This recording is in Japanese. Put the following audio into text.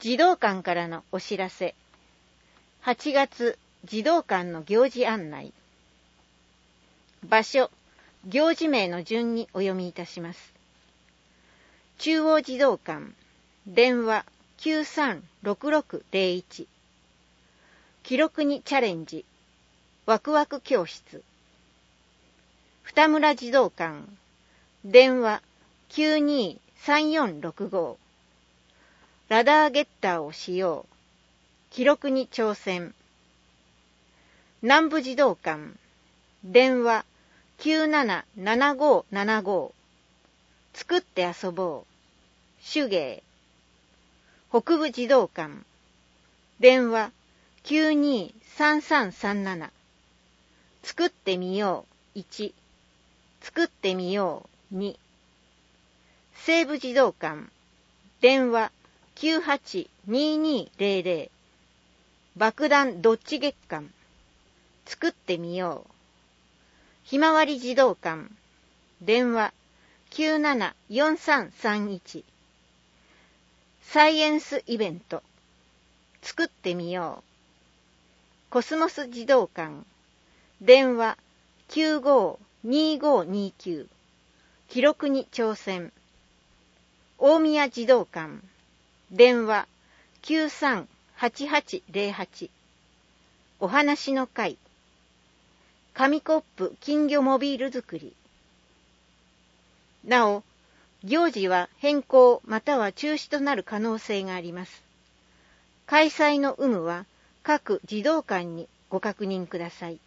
児童館からのお知らせ。8月児童館の行事案内。場所、行事名の順にお読みいたします。中央児童館、電話 936601。記録にチャレンジ、ワクワク教室。二村児童館、電話923465。ラダーゲッターをしよう。記録に挑戦。南部児童館、電話977575。作って遊ぼう。手芸。北部児童館、電話923337。作ってみよう。1。作ってみよう。2。西部児童館、電話982200。爆弾どっち月間。作ってみよう。ひまわり児童館、電話974331。サイエンスイベント。作ってみよう。コスモス児童館、電話952529。記録に挑戦。大宮児童館、電話938808。お話の会。紙コップ金魚モビール作り。なお、行事は変更または中止となる可能性があります。開催の有無は各児童館にご確認ください。